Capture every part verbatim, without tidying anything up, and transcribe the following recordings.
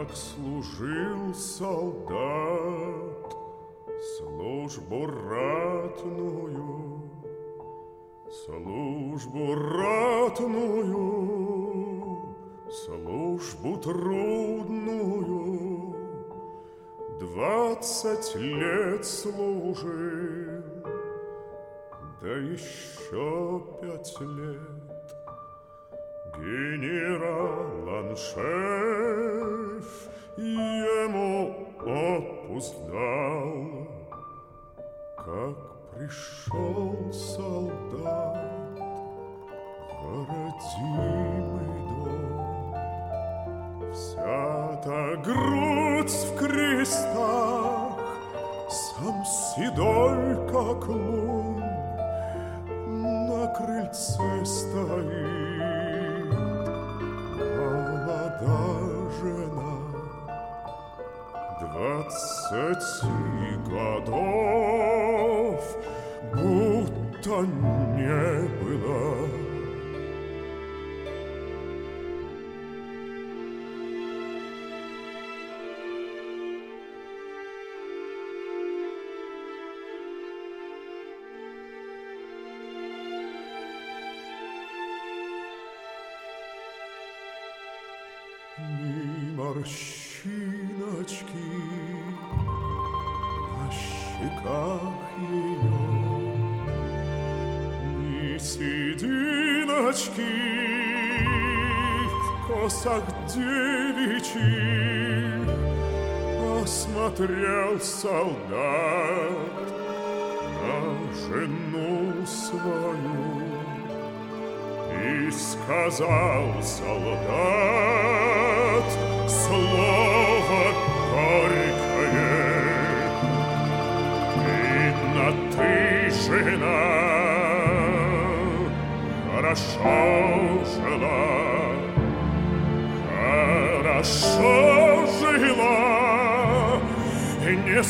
Как служил солдат службу ратную, службу ратную, службу трудную, двадцать лет служил, да еще пять лет. Генерал-аншеф ему отпуск дал, как пришел солдат в родимый дом. Вся та грудь в крестах, сам седой, как лунь, на крыльце стоит молодая жена. Двадцати годов будто не было. Ни морщиночки на щеках ее, ни сединочки в косах девичьих. Осмотрел солдат на жену свою и сказал солдат слово горькое: видно, ты, жена, хорошо жила, хорошо жила и не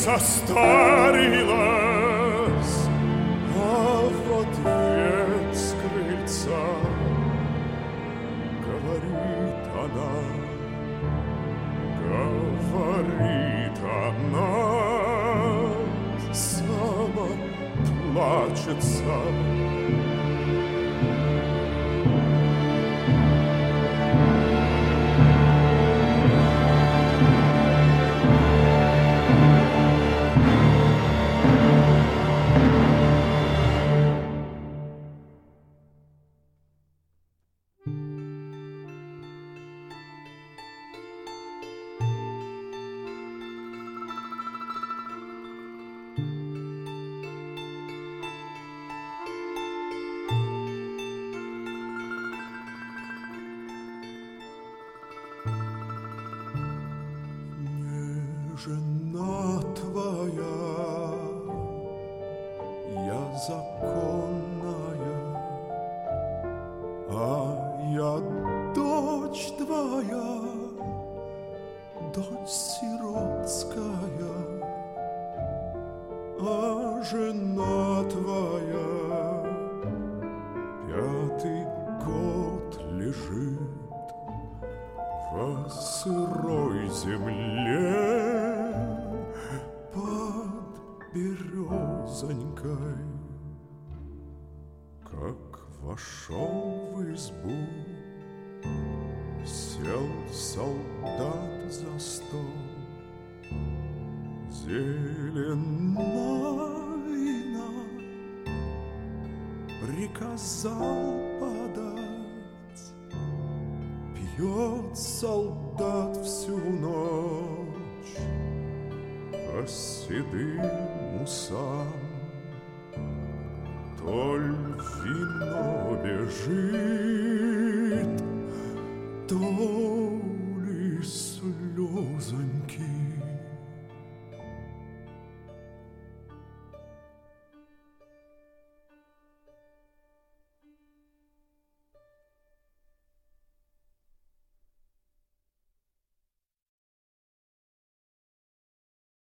состарилась. А в ответ с крыльца говорит она, говорит она, сама плачется. Жена твоя, я законная, а я дочь твоя, дочь сиротская, а жена твоя пятый год лежит в сырой земле под березонькой. Как вошел в избу, сел солдат за стол. Зеленина приказал подать. Пьет солдат всю ночь по седым усам. Толь вино бежит, то ли слезоньки.